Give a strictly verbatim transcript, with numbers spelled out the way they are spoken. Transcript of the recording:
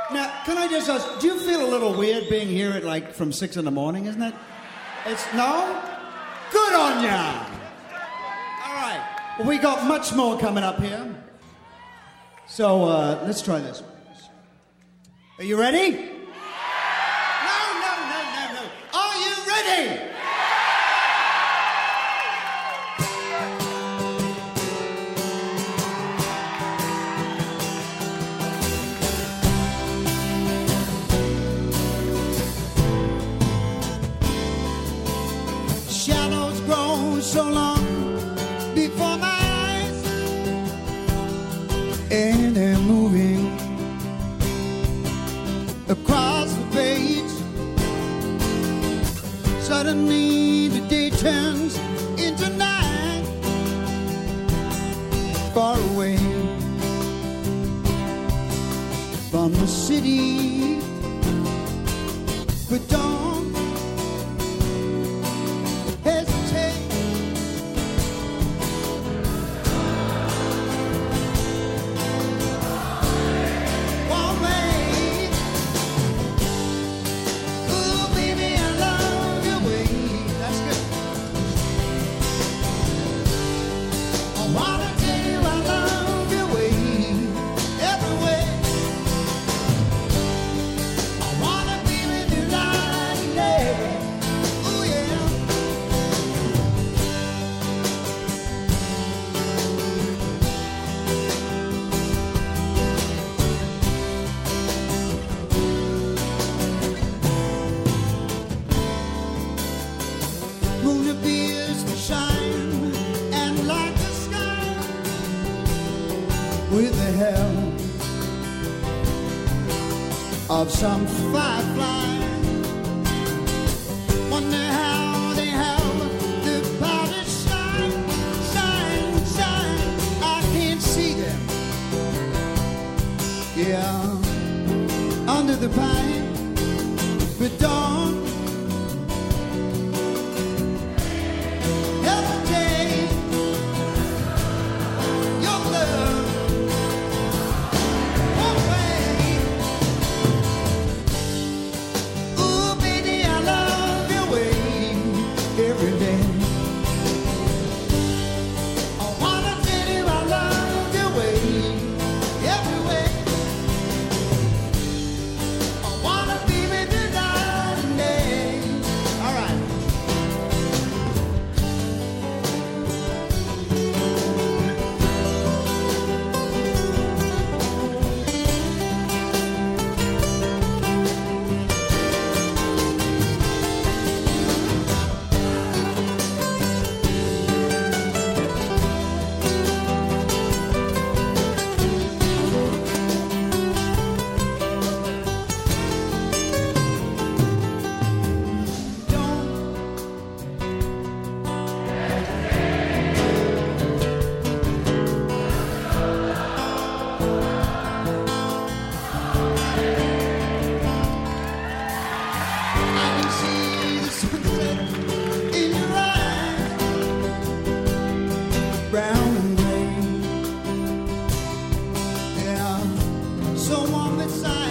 Now, can I just ask, do you feel a little weird being here at like from six in the morning, isn't it? It's, no? Good on ya! All right. Well, we got much more coming up here. So, uh, let's try this. Are you ready? No, no, no, no, no. Are you ready? Shadows grow so long before my eyes, and they're moving across the page. Suddenly the day turns into night, far away from the city, but don't hesitate. Won't wait. Ooh, baby, I love your way. That's good. I wanna tell you I love your way, every way. I wanna be with you night and day. Ooh, yeah. Moon appears to shine and light the sky with the help of some firefly. Wonder how they have the power to shine, shine, shine. I can't see them. Yeah, under the pine, but don't hesitate. Your love won't wait. Ooh, baby, I love your way every day. I wanna tell you I love your way every way. I wanna be with you night and day. All right. I can see the sunset in your eyes, brown and gray. Yeah, so warm beside